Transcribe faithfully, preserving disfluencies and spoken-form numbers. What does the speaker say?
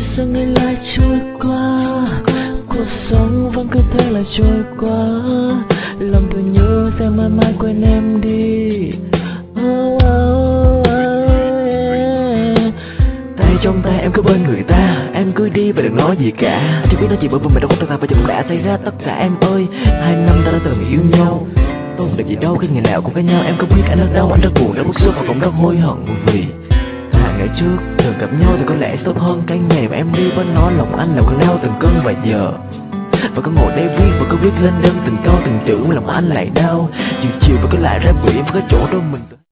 sao ngày lại trôi qua, cuộc sống vẫn cứ thế là trôi qua. Lòng tôi nhớ sẽ mãi mãi quên em đi. Oh, oh, oh, yeah. Tay trong tay em cứ bên người ta, em cứ đi và đừng nói gì cả. Chỉ biết nói gì bởi vì mình đâu có thật nào, và giờ cũng đã xảy ra tất cả em ơi. Hai năm ta đã từng yêu nhau, tôi không được gì đâu khi ngày nào cũng với nhau. Em có biết anh rất đau, anh rất buồn, rất bức xúc và cũng rất hối hận vì hai ngày trước thường gặp nhau thì có lẽ tốt hơn. Cái ngày mà em đi vẫn nói lòng anh là con đau từng cơn và giờ và có ngồi đây viết và có viết lên đơn từng câu từng chữ mà lòng anh lại đau. Chiều chiều và có lại ra biển và có chỗ đâu mình